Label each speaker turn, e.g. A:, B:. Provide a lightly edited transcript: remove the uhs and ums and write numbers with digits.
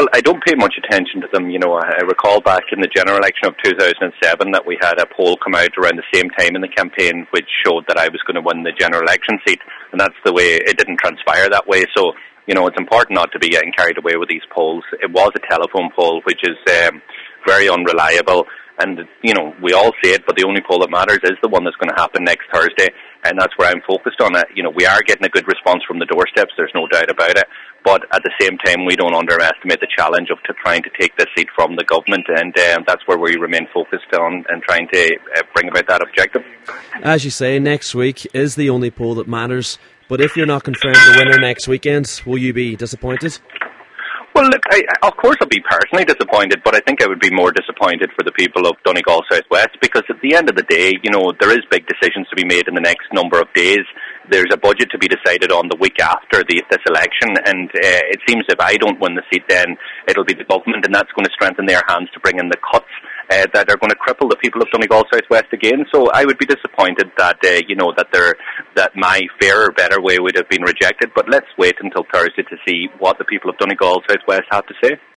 A: Well, I don't pay much attention to them. I recall back in the general election of 2007 that we had a poll come out around the same time in the campaign which showed that I was going to win the general election seat, and that's the way it didn't transpire that way. So, it's important not to be getting carried away with these polls. It was a telephone poll, which is very unreliable. And, we all see it, but the only poll that matters is the one that's going to happen next Thursday, and that's where I'm focused on it. We are getting a good response from the doorsteps, there's no doubt about it, but at the same time, we don't underestimate the challenge of trying to take this seat from the government, and that's where we remain focused on and trying to bring about that objective.
B: As you say, next week is the only poll that matters, but if you're not confirmed the winner next weekend, will you be disappointed?
A: Well, look, of course I'll be personally disappointed, but I think I would be more disappointed for the people of Donegal South West, because at the end of the day, there is big decisions to be made in the next number of days. There's a budget to be decided on the week after this election, and it seems if I don't win the seat, then it'll be the government, and that's going to strengthen their hands to bring in the cuts that are going to cripple the people of Donegal South West again. So I would be disappointed that that my fairer, better way would have been rejected. But let's wait until Thursday to see what the people of Donegal South West have to say.